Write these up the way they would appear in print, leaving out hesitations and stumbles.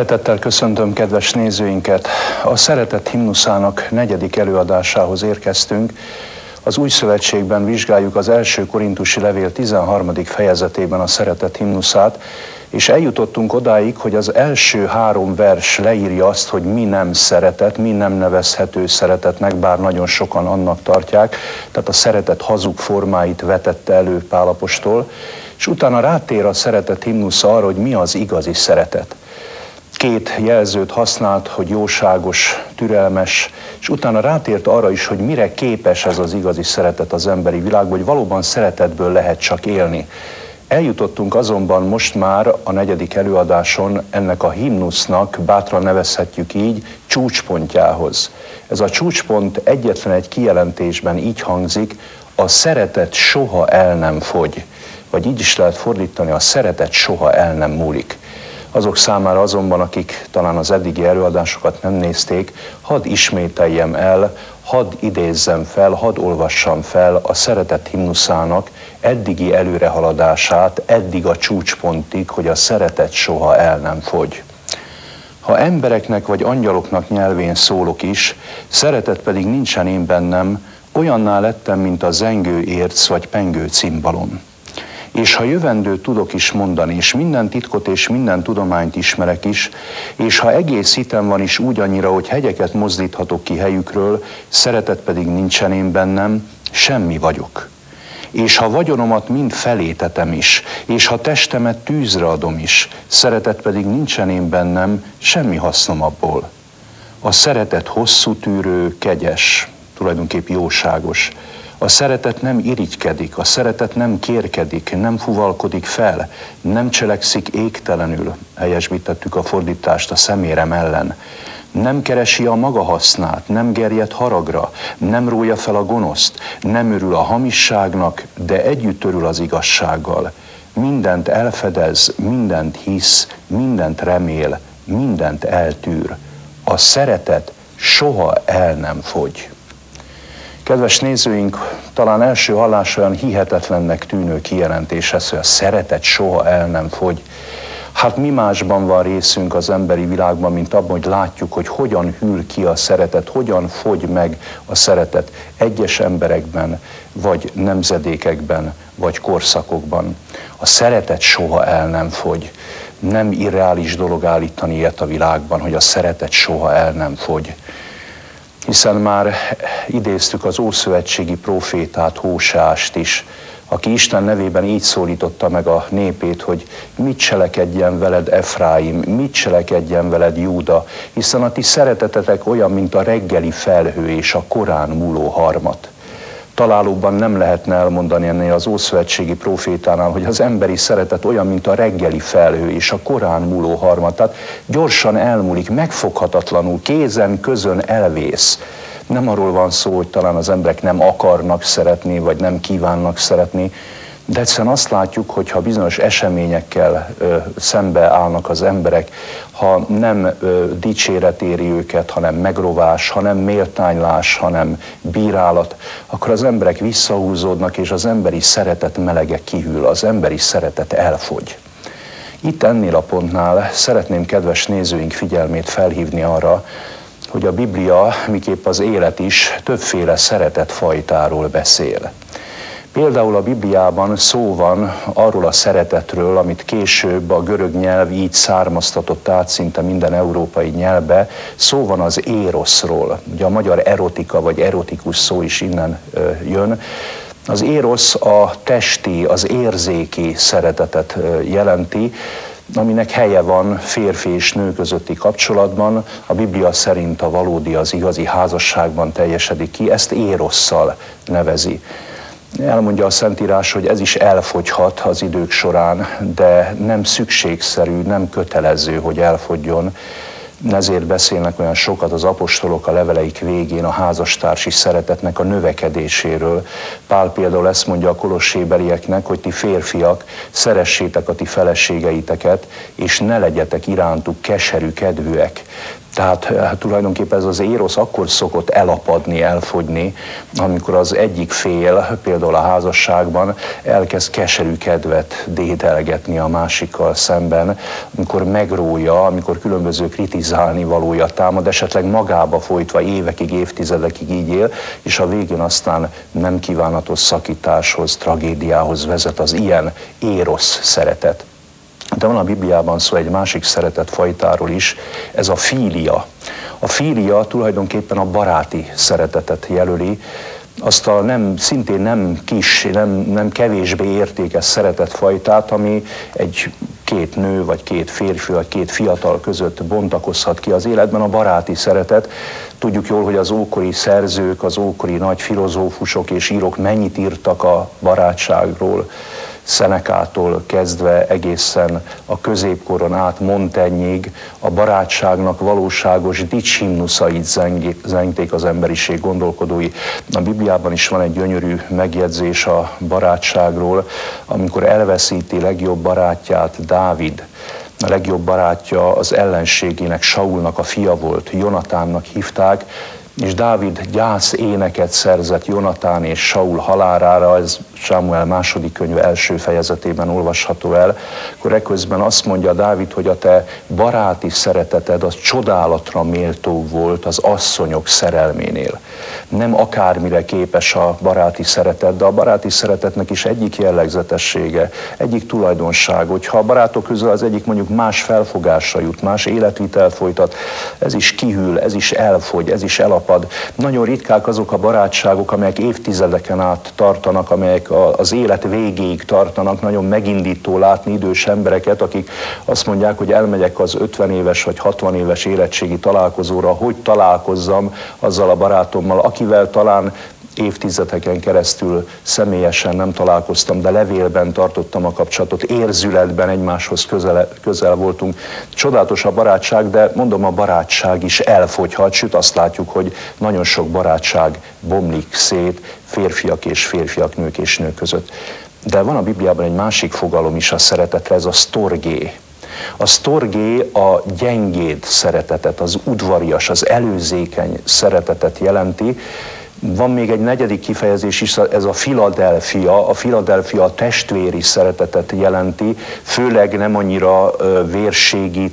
Szeretettel köszöntöm kedves nézőinket! A Szeretet himnuszának 4. előadásához érkeztünk. Az Új Szövetségben vizsgáljuk az 1. Korintusi levél 13. fejezetében a Szeretet himnuszát, és eljutottunk odáig, hogy az első 3 vers leírja azt, hogy mi nem szeretet, mi nem nevezhető szeretetnek, bár nagyon sokan annak tartják, tehát a szeretet hazug formáit vetette elő Pál apostol, és utána rátér a Szeretet himnusza arra, hogy mi az igazi szeretet. 2 jelzőt használt, hogy jóságos, türelmes, és utána rátért arra is, hogy mire képes ez az igazi szeretet az emberi világban, hogy valóban szeretetből lehet csak élni. Eljutottunk azonban most már a 4. előadáson ennek a himnusznak, bátran nevezhetjük így, csúcspontjához. Ez a csúcspont egyetlen egy kijelentésben így hangzik: a szeretet soha el nem fogy. Vagy így is lehet fordítani: a szeretet soha el nem múlik. Azok számára azonban, akik talán az eddigi előadásokat nem nézték, hadd ismételjem el, hadd idézzem fel, hadd olvassam fel a Szeretet himnuszának eddigi előrehaladását, eddig a csúcspontig, hogy a szeretet soha el nem fogy. Ha embereknek vagy angyaloknak nyelvén szólok is, szeretet pedig nincsen én bennem, olyanná lettem, mint a zengő érc vagy pengő cimbalom. És ha jövendőt tudok is mondani, és minden titkot és minden tudományt ismerek is, és ha egész hitem van is úgy annyira, hogy hegyeket mozdíthatok ki helyükről, szeretet pedig nincsen én bennem, semmi vagyok. És ha vagyonomat mind felétetem is, és ha testemet tűzre adom is, szeretet pedig nincsen én bennem, semmi hasznom abból. A szeretet hosszú tűrő, kegyes, tulajdonképp jóságos. A szeretet nem irigykedik, a szeretet nem kérkedik, nem fuvalkodik fel, nem cselekszik égtelenül, helyesbítettük a fordítást a szemérem ellen. Nem keresi a maga hasznát, nem gerjed haragra, nem rója fel a gonoszt, nem örül a hamisságnak, de együtt örül az igazsággal. Mindent elfedez, mindent hisz, mindent remél, mindent eltűr. A szeretet soha el nem fogy. Kedves nézőink, talán első hallásra olyan hihetetlennek tűnő kijelentés ez, hogy a szeretet soha el nem fogy. Hát mi másban van részünk az emberi világban, mint abban, hogy látjuk, hogy hogyan hűl ki a szeretet, hogyan fogy meg a szeretet egyes emberekben, vagy nemzedékekben, vagy korszakokban. A szeretet soha el nem fogy. Nem irreális dolog állítani ilyet a világban, hogy a szeretet soha el nem fogy. Hiszen már idéztük az ószövetségi prófétát, Hóseást is, aki Isten nevében így szólította meg a népét, hogy mit cselekedjen veled Efráim, mit cselekedjen veled Júda, hiszen a ti szeretetetek olyan, mint a reggeli felhő és a korán múló harmat. Találóban nem lehetne elmondani ennél az ószövetségi prófétánál, hogy az emberi szeretet olyan, mint a reggeli felhő és a korán múló harmat. Tehát gyorsan elmúlik, megfoghatatlanul, kézen, közön elvész. Nem arról van szó, hogy talán az emberek nem akarnak szeretni, vagy nem kívánnak szeretni, de egyszerűen azt látjuk, hogy ha bizonyos eseményekkel szembe állnak az emberek, ha nem dicséret éri őket, hanem megrovás, ha nem méltánylás, hanem bírálat, akkor az emberek visszahúzódnak, és az emberi szeretet melege kihűl, az emberi szeretet elfogy. Itt ennél a pontnál szeretném kedves nézőink figyelmét felhívni arra, hogy a Biblia, miképp az élet is, többféle szeretetfajtáról beszél. Például a Bibliában szó van arról a szeretetről, amit később a görög nyelv így származtatott át szinte minden európai nyelvbe, szó van az éroszról. Ugye a magyar erotika vagy erotikus szó is innen jön. Az érosz a testi, az érzéki szeretetet jelenti, aminek helye van férfi és nő közötti kapcsolatban. A Biblia szerint a valódi, az igazi házasságban teljesedik ki, ezt érosszal nevezi. Elmondja a Szentírás, hogy ez is elfogyhat az idők során, de nem szükségszerű, nem kötelező, hogy elfogjon. Ezért beszélnek olyan sokat az apostolok a leveleik végén a házastársi szeretetnek a növekedéséről. Pál például ezt mondja a kolossébelieknek, hogy ti férfiak, szeressétek a ti feleségeiteket, és ne legyetek irántuk keserű kedvűek. Tehát tulajdonképpen ez az érosz akkor szokott elapadni, elfogyni, amikor az egyik fél, például a házasságban elkezd keserű kedvet dédelgetni a másikkal szemben, amikor megrója, amikor különböző kritizálni valója támad, esetleg magába folytva évekig, évtizedekig így él, és a végén aztán nem kívánatos szakításhoz, tragédiához vezet az ilyen érosz szeretet. De van a Bibliában szó egy másik szeretetfajtáról is, ez a fília. A fília tulajdonképpen a baráti szeretetet jelöli, azt a szintén nem kis, nem kevésbé értékes szeretetfajtát, ami két nő, vagy két férfi, vagy két fiatal között bontakozhat ki az életben, a baráti szeretet. Tudjuk jól, hogy az ókori szerzők, az ókori nagy filozófusok és írók mennyit írtak a barátságról, Szenekától kezdve egészen a középkoron át Montaigneig a barátságnak valóságos dicshimnuszait zengték az emberiség gondolkodói. A Bibliában is van egy gyönyörű megjegyzés a barátságról, amikor elveszíti legjobb barátját Dávid. A legjobb barátja az ellenségének, Saulnak a fia volt, Jonatánnak hívták, és Dávid gyász éneket szerzett Jonatán és Saul halálára, ez Sámuel második könyve első fejezetében olvasható el, akkor eközben azt mondja Dávid, hogy a te baráti szereteted az csodálatra méltó volt az asszonyok szerelménél. Nem akármire képes a baráti szeretet, de a baráti szeretetnek is egyik jellegzetessége, egyik tulajdonság, hogyha a barátok közül az egyik mondjuk más felfogásra jut, más életvitelt folytat, ez is kihűl, ez is elfogy, ez is elapad. Nagyon ritkák azok a barátságok, amelyek évtizedeken át tartanak, amelyek az élet végéig tartanak. Nagyon megindító látni idős embereket, akik azt mondják, hogy elmegyek az 50 éves vagy 60 éves érettségi találkozóra, hogy találkozzam azzal a barátommal, akivel talán évtizedeken keresztül személyesen nem találkoztam, de levélben tartottam a kapcsolatot, érzületben egymáshoz közel voltunk. Csodálatos a barátság, de mondom, a barátság is elfogyhat, sőt azt látjuk, hogy nagyon sok barátság bomlik szét férfiak és férfiak, nők és nők között. De van a Bibliában egy másik fogalom is a szeretetre, ez a sztorgé. A sztorgé a gyengéd szeretetet, az udvarias, az előzékeny szeretetet jelenti. Van még egy negyedik kifejezés is, ez a Philadelphia. A Philadelphia a testvéri szeretetet jelenti, főleg nem annyira vérségi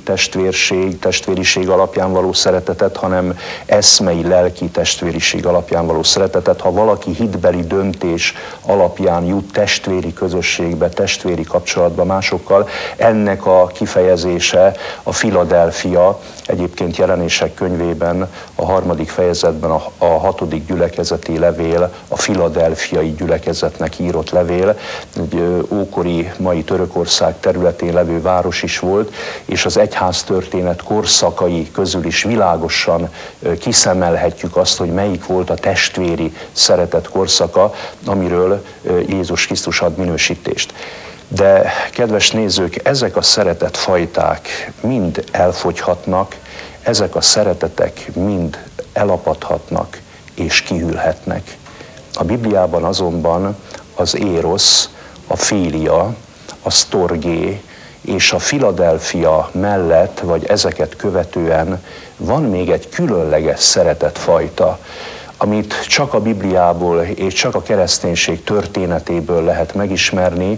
testvériség alapján való szeretetet, hanem eszmei, lelki testvériség alapján való szeretetet. Ha valaki hitbeli döntés alapján jut testvéri közösségbe, testvéri kapcsolatba másokkal, ennek a kifejezése a Philadelphia. Egyébként Jelenések könyvében, a 3. fejezetben a 6. gyülekezeti levél, a filadelfiai gyülekezetnek írott levél, egy ókori, mai Törökország területén levő város is volt, és az egyháztörténet korszakai közül is világosan kiszemelhetjük azt, hogy melyik volt a testvéri szeretet korszaka, amiről Jézus Krisztus ad minősítést. De, kedves nézők, ezek a szeretetfajták mind elfogyhatnak, ezek a szeretetek mind elapadhatnak és kihűlhetnek. A Bibliában azonban az érosz, a fília, a sztorgé és a Philadelphia mellett, vagy ezeket követően van még egy különleges szeretetfajta, amit csak a Bibliából és csak a kereszténység történetéből lehet megismerni,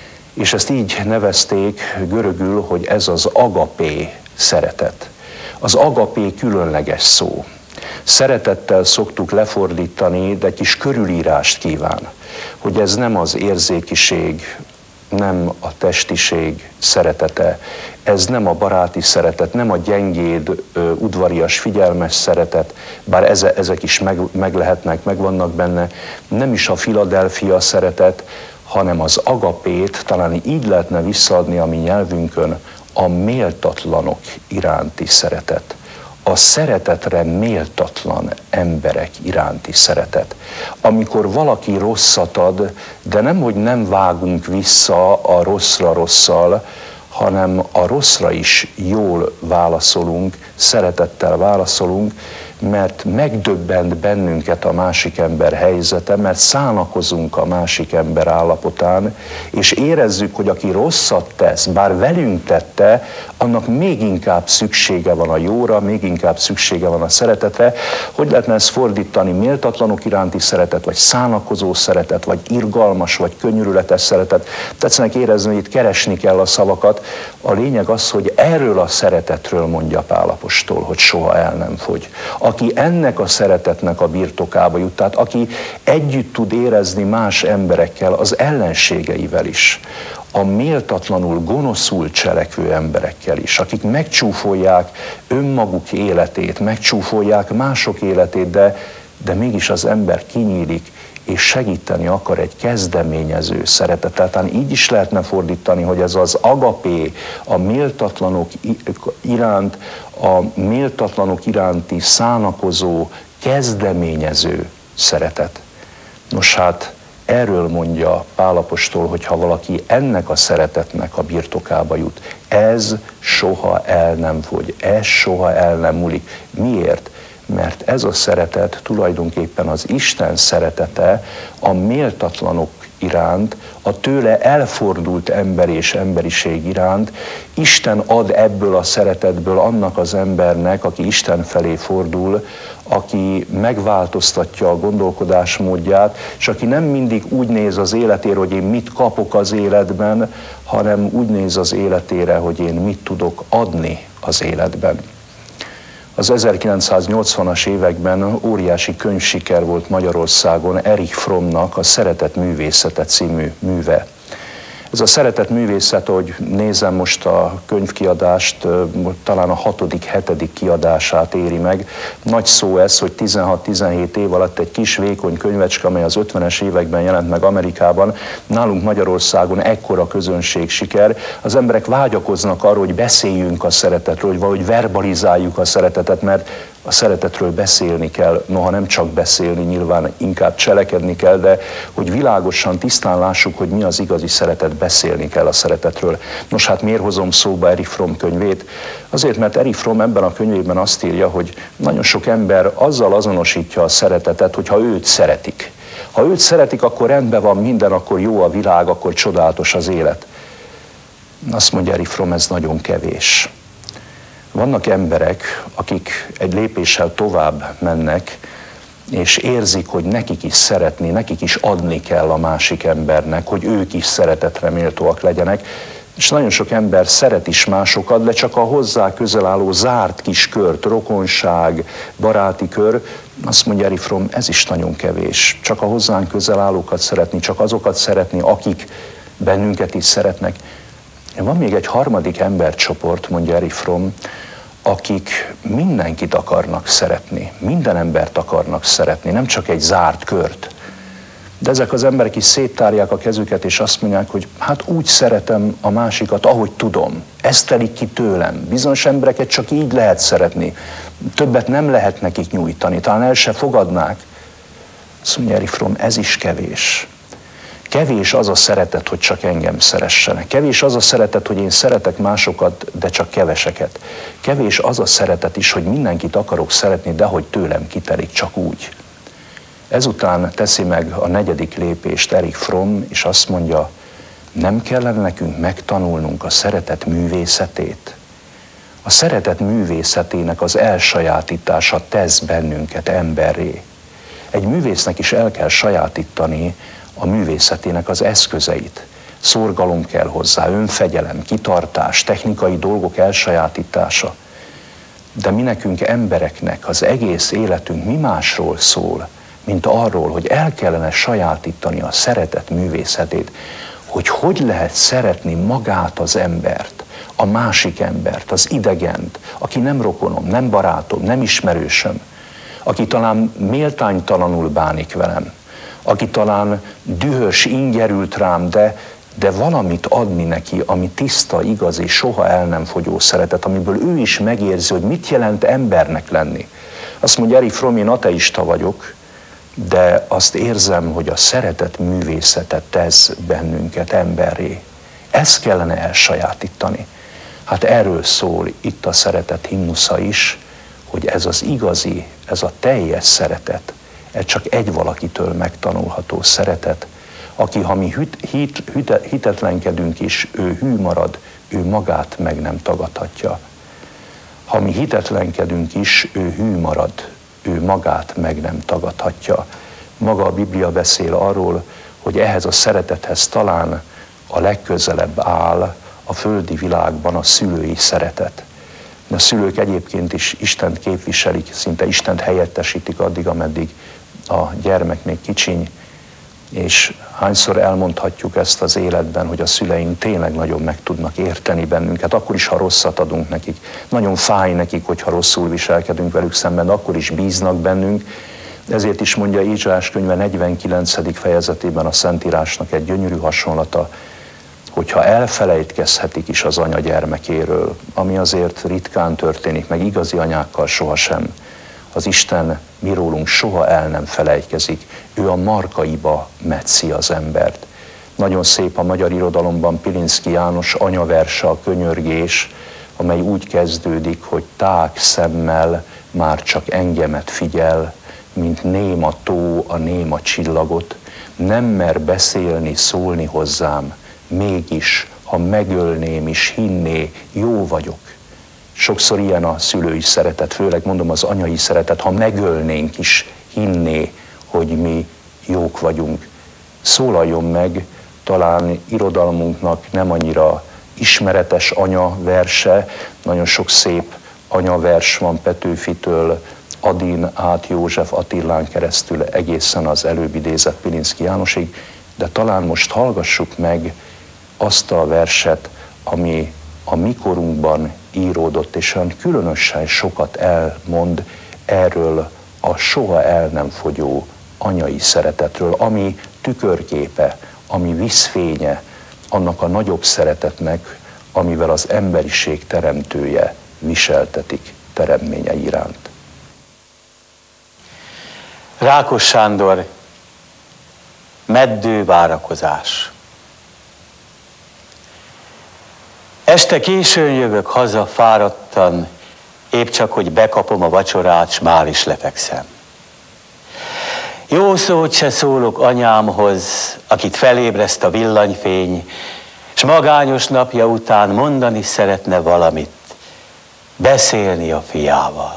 és ezt így nevezték görögül, hogy ez az agapé szeretet. Az agapé különleges szó. Szeretettel szoktuk lefordítani, de egy kis körülírást kíván, hogy ez nem az érzékiség, nem a testiség szeretete, ez nem a baráti szeretet, nem a gyengéd, udvarias, figyelmes szeretet, bár ezek is meg lehetnek, megvannak benne, nem is a Philadelphia szeretet, hanem az agapét, talán így lehetne visszaadni a mi nyelvünkön, a méltatlanok iránti szeretet. A szeretetre méltatlan emberek iránti szeretet. Amikor valaki rosszat ad, de nem, hogy nem vágunk vissza a rosszra rosszal, hanem a rosszra is jól válaszolunk, szeretettel válaszolunk, mert megdöbbent bennünket a másik ember helyzete, mert szánakozunk a másik ember állapotán, és érezzük, hogy aki rosszat tesz, bár velünk tette, annak még inkább szüksége van a jóra, még inkább szüksége van a szeretetre. Hogy lehetne ezt fordítani? Méltatlanok iránti szeretet, vagy szánakozó szeretet, vagy irgalmas, vagy könyörületes szeretet. Tetszenek érezni, hogy itt keresni kell a szavakat. A lényeg az, hogy erről a szeretetről mondja Pál apostol, hogy soha el nem fogy. Aki ennek a szeretetnek a birtokába jut, tehát aki együtt tud érezni más emberekkel, az ellenségeivel is, a méltatlanul, gonoszul cselekvő emberekkel is, akik megcsúfolják önmaguk életét, megcsúfolják mások életét, de mégis az ember kinyílik, és segíteni akar egy kezdeményező szeretetet. Tehát így is lehetne fordítani, hogy ez az agapé, a méltatlanok iránti szánakozó, kezdeményező szeretet. Nos hát, erről mondja Pál apostol, hogy ha valaki ennek a szeretetnek a birtokába jut, ez soha el nem fogy, ez soha el nem múlik. Miért? Mert ez a szeretet tulajdonképpen az Isten szeretete a méltatlanok iránt, a tőle elfordult ember és emberiség iránt. Isten ad ebből a szeretetből annak az embernek, aki Isten felé fordul, aki megváltoztatja a gondolkodásmódját, és aki nem mindig úgy néz az életére, hogy én mit kapok az életben, hanem úgy néz az életére, hogy én mit tudok adni az életben. Az 1980-as években óriási könyvsiker volt Magyarországon Erich Frommnak a Szeretet művészete című műve. Ez a Szeretet művészet, ahogy nézem most a könyvkiadást, talán a 6.-7. kiadását éri meg. Nagy szó ez, hogy 16-17 év alatt egy kis vékony könyvecske, amely az 50-es években jelent meg Amerikában, nálunk Magyarországon ekkora közönség siker. Az emberek vágyakoznak arra, hogy beszéljünk a szeretetről, hogy valahogy verbalizáljuk a szeretetet, mert a szeretetről beszélni kell, noha nem csak beszélni, nyilván inkább cselekedni kell, de hogy világosan, tisztán lássuk, hogy mi az igazi szeretet, beszélni kell a szeretetről. Nos hát miért hozom szóba Erich Fromm könyvét? Azért, mert Erich Fromm ebben a könyvében azt írja, hogy nagyon sok ember azzal azonosítja a szeretetet, hogyha őt szeretik. Ha őt szeretik, akkor rendben van minden, akkor jó a világ, akkor csodálatos az élet. Azt mondja Erich Fromm, ez nagyon kevés. Vannak emberek, akik egy lépéssel tovább mennek, és érzik, hogy nekik is szeretni, nekik is adni kell a másik embernek, hogy ők is szeretetre méltóak legyenek, és nagyon sok ember szeret is másokat, de csak a hozzá közel álló zárt kis kört, rokonság, baráti kör. Azt mondja Erich Fromm, ez is nagyon kevés. Csak a hozzánk közel állókat szeretni, csak azokat szeretni, akik bennünket is szeretnek. Van még egy harmadik embercsoport, mondja Erich Fromm, akik mindenkit akarnak szeretni, minden embert akarnak szeretni, nem csak egy zárt kört. De ezek az emberek is széttárják a kezüket, és azt mondják, hogy hát úgy szeretem a másikat, ahogy tudom. Ez telik ki tőlem. Bizonyos embereket csak így lehet szeretni. Többet nem lehet nekik nyújtani, talán el se fogadnák. Azt mondja Erich Fromm, ez is kevés. Kevés az a szeretet, hogy csak engem szeressenek. Kevés az a szeretet, hogy én szeretek másokat, de csak keveseket. Kevés az a szeretet is, hogy mindenkit akarok szeretni, de hogy tőlem kitelik, csak úgy. Ezután teszi meg a 4. lépést Erich Fromm, és azt mondja, nem kellene nekünk megtanulnunk a szeretet művészetét? A szeretet művészetének az elsajátítása tesz bennünket emberré. Egy művésznek is el kell sajátítani a művészetének az eszközeit. Szorgalom kell hozzá, önfegyelem, kitartás, technikai dolgok elsajátítása. De mi nekünk embereknek az egész életünk mi másról szól, mint arról, hogy el kellene sajátítani a szeretet művészetét, hogy lehet szeretni magát az embert, a másik embert, az idegent, aki nem rokonom, nem barátom, nem ismerősöm, aki talán méltánytalanul bánik velem, aki talán dühös, ingerült rám, de valamit adni neki, ami tiszta, igazi, soha el nem fogyó szeretet, amiből ő is megérzi, hogy mit jelent embernek lenni. Azt mondja Erich Fromm, én ateista vagyok, de azt érzem, hogy a szeretet művészete tesz bennünket emberré. Ezt kellene elsajátítani. Hát erről szól itt a szeretet himnusza is, hogy ez az igazi, ez a teljes szeretet, ez csak egy valakitől megtanulható szeretet, aki, ha mi hitetlenkedünk is, ő hű marad, ő magát meg nem tagadhatja. Ha mi hitetlenkedünk is, ő hű marad, ő magát meg nem tagadhatja. Maga a Biblia beszél arról, hogy ehhez a szeretethez talán a legközelebb áll a földi világban a szülői szeretet. A szülők egyébként is Istent képviselik, szinte Istent helyettesítik addig, ameddig a gyermek még kicsiny, és hányszor elmondhatjuk ezt az életben, hogy a szüleink tényleg nagyon meg tudnak érteni bennünket, akkor is, ha rosszat adunk nekik. Nagyon fáj nekik, hogyha rosszul viselkedünk velük szemben, de akkor is bíznak bennünk. Ezért is mondja Ézsaiás könyve 49. fejezetében a Szentírásnak egy gyönyörű hasonlata, hogyha elfelejtkezhetik is az anya gyermekéről, ami azért ritkán történik, meg igazi anyákkal sohasem, az Isten mi rólunk soha el nem felejtkezik. Ő a markaiba metszi az embert. Nagyon szép a magyar irodalomban Pilinszky János anyaverse, a Könyörgés, amely úgy kezdődik, hogy tág szemmel már csak engemet figyel, mint néma tó a néma csillagot, nem mer beszélni, szólni hozzám, mégis, ha megölném is, hinné, jó vagyok. Sokszor ilyen a szülői szeretet, főleg mondom az anyai szeretet, ha megölnénk is, hinné, hogy mi jók vagyunk. Szólaljon meg, talán irodalmunknak nem annyira ismeretes anyaverse, nagyon sok szép anyavers van Petőfitől, Adin át József Attilán keresztül egészen az előbb idézett Pilinszky Jánosig, de talán most hallgassuk meg azt a verset, ami a mikorunkban íródott, és olyan különösen sokat elmond erről a soha el nem fogyó anyai szeretetről, ami tükörképe, ami vízfénye annak a nagyobb szeretetnek, amivel az emberiség teremtője viseltetik teremményei iránt. Rákos Sándor, meddő várakozás. Este későn jövök haza fáradtan, épp csak, hogy bekapom a vacsorát, s már is lefekszem. Jó szót se szólok anyámhoz, akit felébreszt a villanyfény, s magányos napja után mondani szeretne valamit, beszélni a fiával.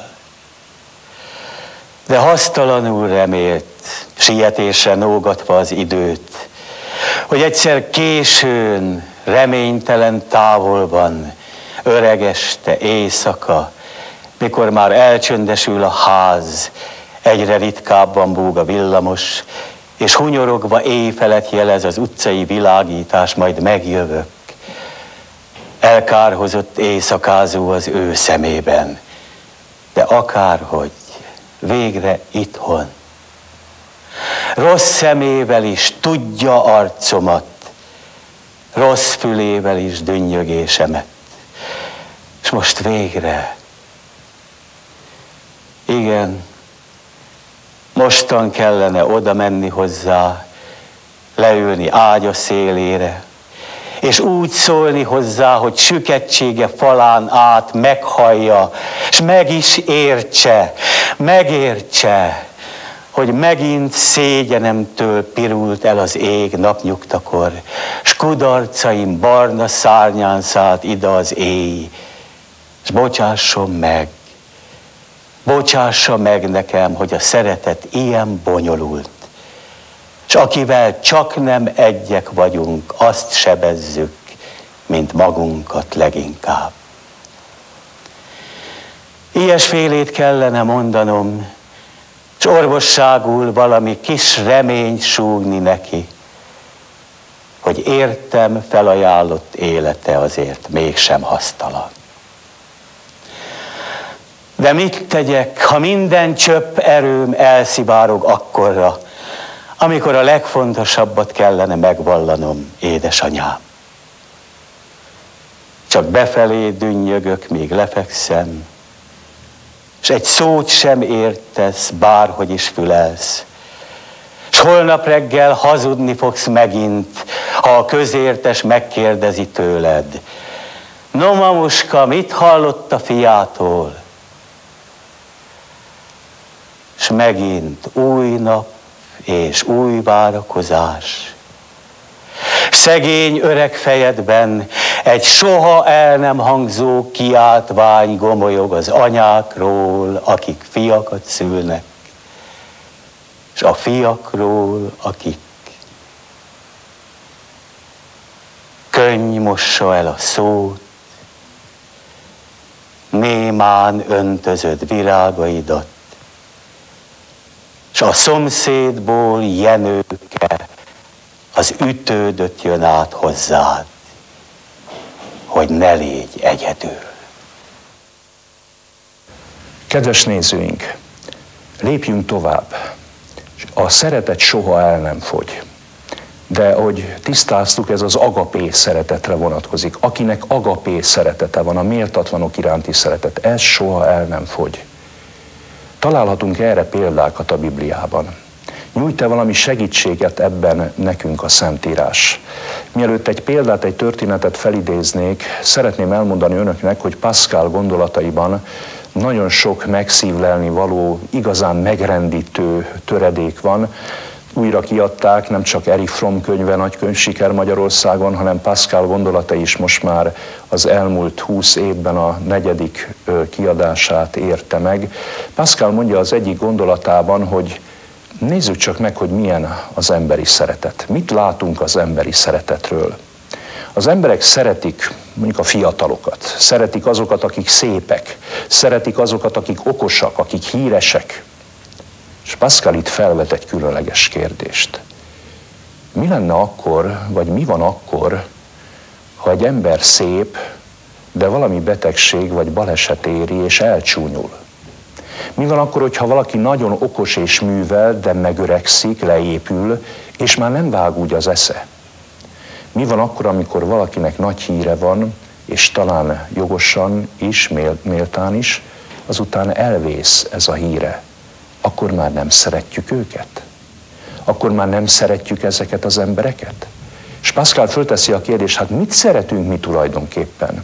De hasztalanul remélt, sietésre nógatva az időt, hogy egyszer későn, reménytelen távolban, öregeste éjszaka, mikor már elcsöndesül a ház, egyre ritkábban búg a villamos, és hunyorogva éjfelet jelez az utcai világítás, majd megjövök. Elkárhozott éjszakázó az ő szemében, de akárhogy, végre itthon. Rossz szemével is tudja arcomat, rossz fülével is dünnyögésemet. És most végre, igen, mostan kellene oda menni hozzá, leülni ágya szélére, és úgy szólni hozzá, hogy süketsége falán át meghallja, és meg is értse, megértse, hogy megint szégyenemtől pirult el az ég napnyugtakor, s kudarcaim barna szárnyán szállt ide az éj, és bocsássa meg nekem, hogy a szeretet ilyen bonyolult, és akivel csak nem egyek vagyunk, azt sebezzük, mint magunkat leginkább. Ilyesfélét kellene mondanom, és orvosságul valami kis reményt súgni neki, hogy értem felajánlott élete azért mégsem hasztalan. De mit tegyek, ha minden csöpp erőm elszivárog akkorra, amikor a legfontosabbat kellene megvallanom, édesanyám? Csak befelé dünnyögök, míg lefekszem, és egy szót sem értesz, bárhogy is fülelsz. S holnap reggel hazudni fogsz megint, ha a közértes megkérdezi tőled. No, mamuska, mit hallott a fiától? és megint új nap és új várakozás. Szegény öreg fejedben egy soha el nem hangzó kiáltvány gomolyog az anyákról, akik fiakat szülnek, és a fiakról, akik. Könny mossa el a szót, némán öntözöd virágaidat, s a szomszédból Jenőke az ütődött jön át hozzád, hogy ne légy egyedül. Kedves nézőink, lépjünk tovább. A szeretet soha el nem fogy. De ahogy tisztáztuk, ez az agapé szeretetre vonatkozik. Akinek agapé szeretete van, a méltatlanok iránti szeretet, ez soha el nem fogy. Találhatunk erre példákat a Bibliában. Nyújt-e valami segítséget ebben nekünk a Szentírás? Mielőtt egy példát, egy történetet felidéznék, szeretném elmondani önöknek, hogy Pascal gondolataiban nagyon sok megszívlelni való, igazán megrendítő töredék van. Újra kiadták, nem csak Erich Fromm könyve, nagy könyvsiker Magyarországon, hanem Pascal gondolatai is most már az elmúlt 20 évben a 4. kiadását érte meg. Pascal mondja az egyik gondolatában, hogy nézzük csak meg, hogy milyen az emberi szeretet. Mit látunk az emberi szeretetről? Az emberek szeretik mondjuk a fiatalokat, szeretik azokat, akik szépek, szeretik azokat, akik okosak, akik híresek. És Pascal itt felvet egy különleges kérdést. Mi lenne akkor, vagy mi van akkor, ha egy ember szép, de valami betegség vagy baleset éri és elcsúnyul? Mi van akkor, hogyha valaki nagyon okos és művel, de megöregszik, leépül, és már nem vág úgy az esze? Mi van akkor, amikor valakinek nagy híre van, és talán jogosan is, méltán is, azután elvész ez a híre? Akkor már nem szeretjük őket? Akkor már nem szeretjük ezeket az embereket? És Pascal fölteszi a kérdést, hát mit szeretünk mi tulajdonképpen?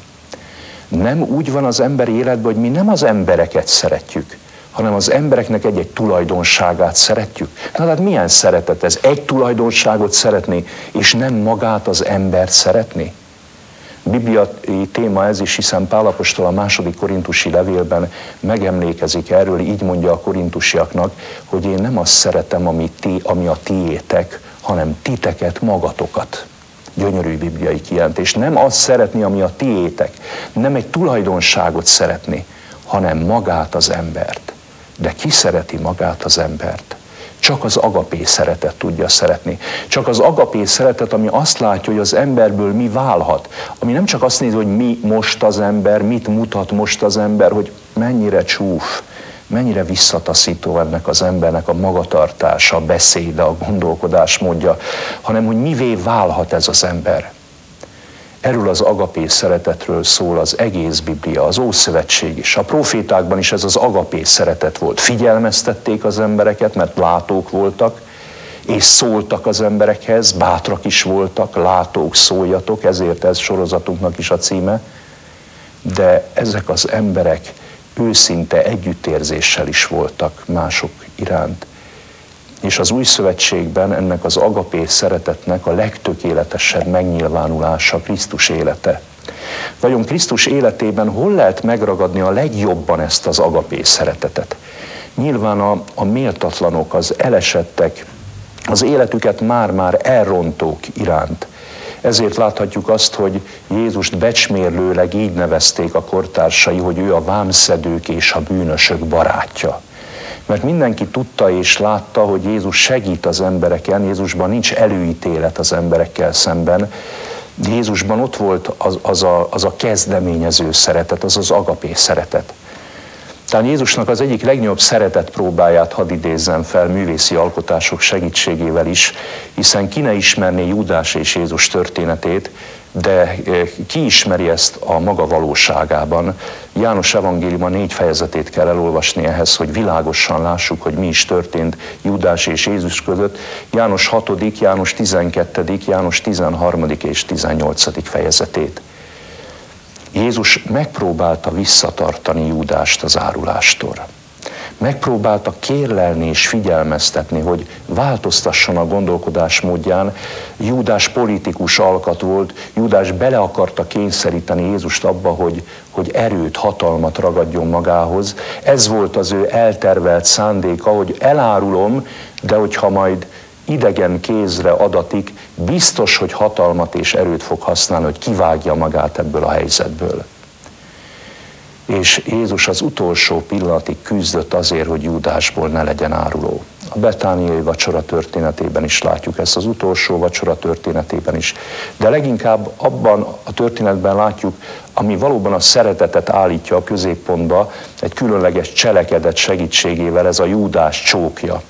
Nem úgy van az emberi életben, hogy mi nem az embereket szeretjük, hanem az embereknek egy-egy tulajdonságát szeretjük. Na hát milyen szeretet ez? Egy tulajdonságot szeretni, és nem magát az embert szeretni? Bibliai téma ez is, hiszen Pál apostol a 2. korintusi levélben megemlékezik erről, így mondja a korintusiaknak, hogy én nem azt szeretem, ami a tiétek, hanem titeket, magatokat. Gyönyörű bibliai kijelentés. Nem azt szeretni, ami a tiétek, nem egy tulajdonságot szeretni, hanem magát az embert. De ki szereti magát az embert? Csak az agapé szeretet tudja szeretni. Csak az agapé szeretet, ami azt látja, hogy az emberből mi válhat. Ami nem csak azt nézi, hogy mi most az ember, mit mutat most az ember, hogy mennyire csúf, mennyire visszataszító ennek az embernek a magatartása, a beszéde, a gondolkodásmódja, hanem hogy mivé válhat ez az ember. Erről az agapé szeretetről szól az egész Biblia, az Ószövetség is. A profétákban is ez az agapé szeretet volt. Figyelmeztették az embereket, mert látók voltak, és szóltak az emberekhez, bátrak is voltak, látók, szóljatok, ezért ez sorozatunknak is a címe. De ezek az emberek őszinte együttérzéssel is voltak mások iránt. És az Új Szövetségben ennek az agapé szeretetnek a legtökéletesebb megnyilvánulása Krisztus élete. Vajon Krisztus életében hol lehet megragadni a legjobban ezt az agapé szeretetet? Nyilván a méltatlanok, az elesettek, az életüket már-már elrontók iránt. Ezért láthatjuk azt, hogy Jézust becsmérlőleg így nevezték a kortársai, hogy ő a vámszedők és a bűnösök barátja. Mert mindenki tudta és látta, hogy Jézus segít az embereken, Jézusban nincs előítélet az emberekkel szemben. Jézusban ott volt az a kezdeményező szeretet, az az agapé szeretet. Talán Jézusnak az egyik legnagyobb szeretet próbáját hadd idézzem fel művészi alkotások segítségével is, hiszen ki ne ismerné Júdás és Jézus történetét, de ki ismeri ezt a maga valóságában. János evangéliuma 4 fejezetét kell elolvasni ehhez, hogy világosan lássuk, hogy mi is történt Júdás és Jézus között. János 6., János 12., János 13. és 18. fejezetét. Jézus megpróbálta visszatartani Júdást az árulástól. Megpróbálta kérlelni és figyelmeztetni, hogy változtasson a gondolkodásmódján. Júdás politikus alkat volt, Júdás bele akarta kényszeríteni Jézust abba, hogy erőt, hatalmat ragadjon magához. Ez volt az ő eltervelt szándéka, hogy elárulom, de hogyha majd idegen kézre adatik, biztos, hogy hatalmat és erőt fog használni, hogy kivágja magát ebből a helyzetből. És Jézus az utolsó pillanatig küzdött azért, hogy Júdásból ne legyen áruló. A betániai vacsora történetében is látjuk ezt, az utolsó vacsora történetében is. De leginkább abban a történetben látjuk, ami valóban a szeretetet állítja a középpontba, egy különleges cselekedet segítségével, ez a Júdás csókja.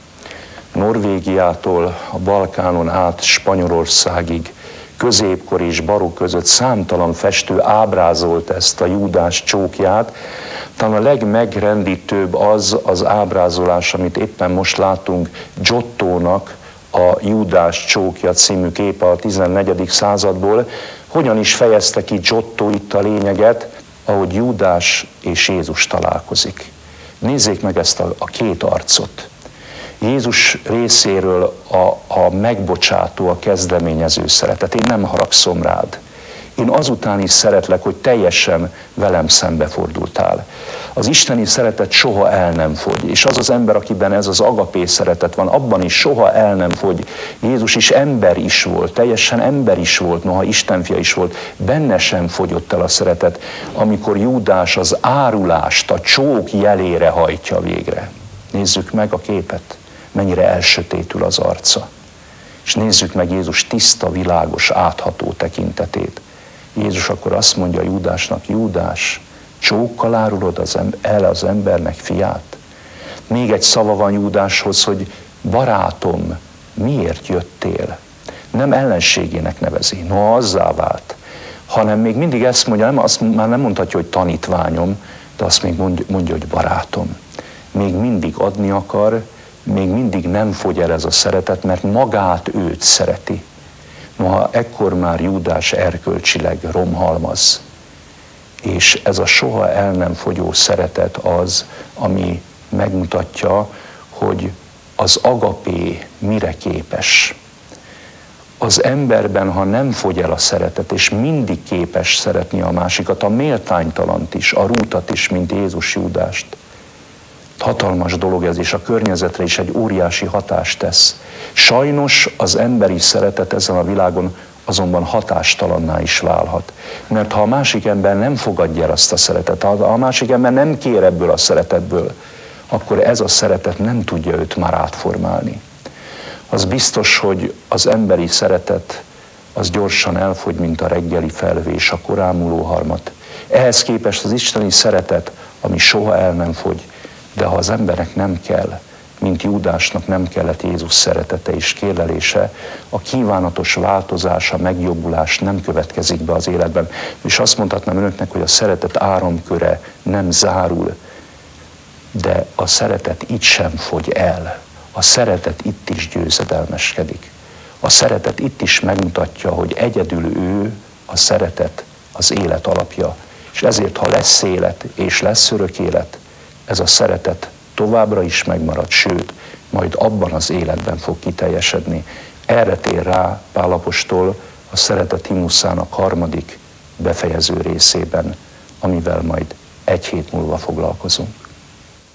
Norvégiától a Balkánon át Spanyolországig, középkor és barokk között számtalan festő ábrázolt ezt a Júdás csókját. Talán a legmegrendítőbb az ábrázolás, amit éppen most látunk, Giottónak a Júdás csókja című képe a 14. századból. Hogyan is fejezte ki Giotto itt a lényeget, ahogy Júdás és Jézus találkozik. Nézzék meg ezt a két arcot. Jézus részéről a megbocsátó, a kezdeményező szeretet. Én nem haragszom rád. Én azután is szeretlek, hogy teljesen velem szembefordultál. Az isteni szeretet soha el nem fogy, és az az ember, akiben ez az agapé szeretet van, abban is soha el nem fogy. Jézus is ember is volt, teljesen ember is volt, noha Istenfia is volt, benne sem fogyott el a szeretet, amikor Júdás az árulást a csók jelére hajtja végre. Nézzük meg a képet, mennyire elsötétül az arca. És nézzük meg Jézus tiszta, világos, átható tekintetét. Jézus akkor azt mondja Júdásnak, Júdás, csókkal árulod el az embernek fiát? Még egy szava van Júdáshoz, hogy barátom, miért jöttél? Nem ellenségének nevezi, no azzá vált, hanem még mindig ezt mondja, azt már nem mondhatja, hogy tanítványom, de azt még mondja, hogy barátom. Még mindig adni akar, még mindig nem fogy el ez a szeretet, mert magát őt szereti. Noha ekkor már Júdás erkölcsileg romhalmaz. És ez a soha el nem fogyó szeretet az, ami megmutatja, hogy az agapé mire képes. Az emberben, ha nem fogy el a szeretet, és mindig képes szeretni a másikat, a méltánytalant is, a rútat is, mint Jézus Júdást. Hatalmas dolog ez, és a környezetre is egy óriási hatást tesz. Sajnos az emberi szeretet ezen a világon azonban hatástalanná is válhat. Mert ha a másik ember nem fogadja el azt a szeretet, ha a másik ember nem kér ebből a szeretetből, akkor ez a szeretet nem tudja őt már átformálni. Az biztos, hogy az emberi szeretet az gyorsan elfogy, mint a reggeli felvés, a korámuló harmat. Ehhez képest az isteni szeretet, ami soha el nem fogy, de ha az embernek nem kell, mint Júdásnak nem kellett Jézus szeretete és kérlelése, a kívánatos változás, a megjobbulás nem következik be az életben. És azt mondhatnám önöknek, hogy a szeretet áramköre nem zárul, de a szeretet itt sem fogy el. A szeretet itt is győzedelmeskedik. A szeretet itt is megmutatja, hogy egyedül ő, a szeretet, az élet alapja. És ezért, ha lesz élet és lesz örök élet, ez a szeretet továbbra is megmarad, sőt, majd abban az életben fog kiteljesedni. Erre tér rá Pál apostol a szeretet himnuszának 3. befejező részében, amivel majd egy hét múlva foglalkozunk.